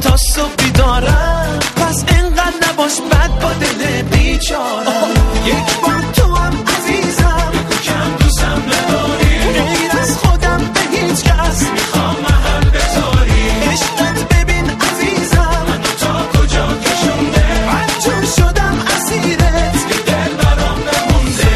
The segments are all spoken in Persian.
تا صبح بیدارم، پس اینقدر نباش بد با دل بیچارم. یک بار تو هم عزیزم، بگو کم دوستم نداری، غیر از خودم به هیچ کس میخوام محل بذاری. عشقت ببین عزیزم منو تا کجا کشونده، مجبور شدم اسیرت، یه دل برام نمونده.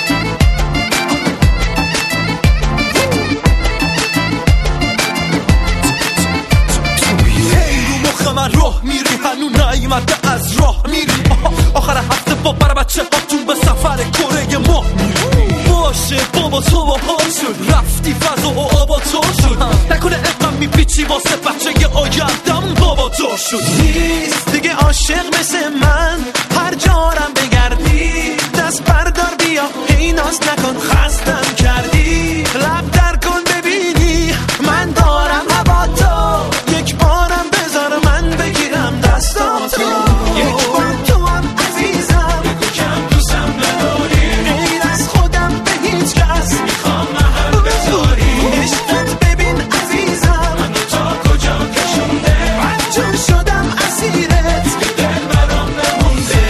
من راه میری هنو نیومده از راه میری، آخر هفته با برای بچه هاتون به سفر کره ماه میری. باشه بابا تو با حال شد، رفتی فضا و آبا تو شد، نکنه اقم میپیچی واسه بچه یه آیندم بابا تو شد. نیست دیگه عاشق مثل من، هر جارم بگردی دست بردار بیا، هی ناز نکن خستم کردی، لب در کن ببینی من دارم هوا تو، یک بارم بذار من بگیرم دستاتو. یک بار تو هم عزیزم، بگو کم دوستم نداری، غیر از خودم به هیچ کس میخوام محل بذاری. عشقت ببین عزیزم منو تا کجا کشونده، مجبور شدم اسیرت، یه دل برام نمونده.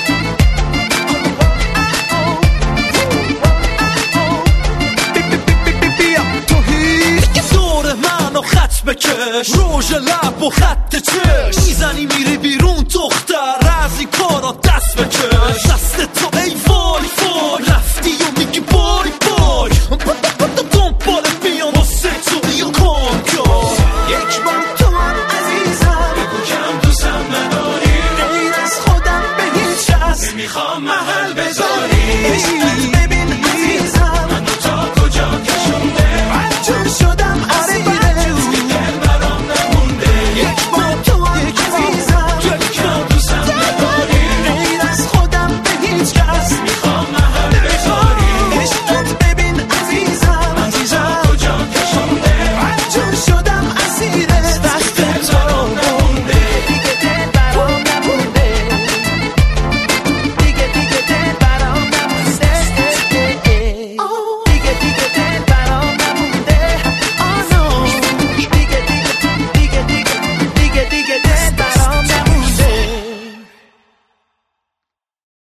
بیا تو هیچ دور منو خط بکش، روژ لب و خط چش، میزنی میری بیرون دختر، از این کارا دست بکش.